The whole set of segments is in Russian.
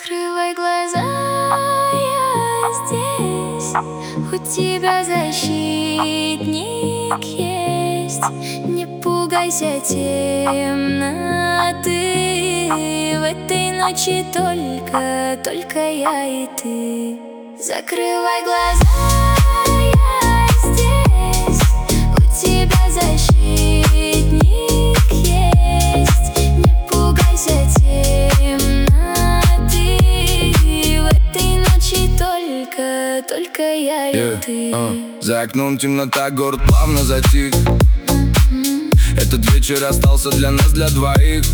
Закрывай глаза, я здесь. У тебя защитник есть. Не пугайся темноты. В этой ночи только я и ты. Закрывай глаза, я здесь. У тебя защитник есть. Не пугайся темноты. В этой ночи только я и ты. За окном темнота, город плавно затих. Этот вечер остался для нас, для двоих.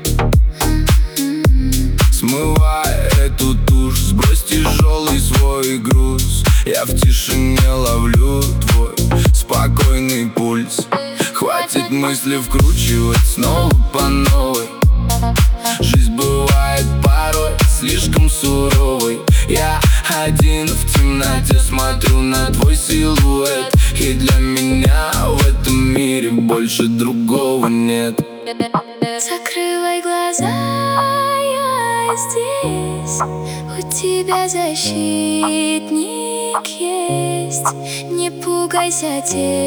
Смывай эту тушь, сбрось тяжелый свой груз. Я в тишине ловлю твой спокойный пульс. Хватит мысли вкручивать снова по новой. Жизнь бывает порой слишком суровой. Я один в темноте смотрю на твой силуэт. И для меня в этом мире больше другого нет. Закрывай глаза, я здесь. У тебя защитник есть. Не пугайся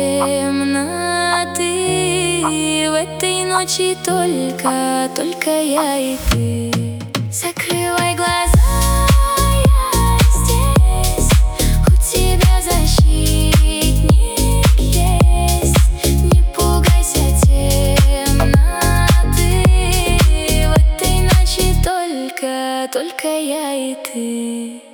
темноты. В этой ночи только я и ты. Закрывай глаза, я здесь. У тебя защитник есть. Не пугайся темноты. В этой ночи только я и ты.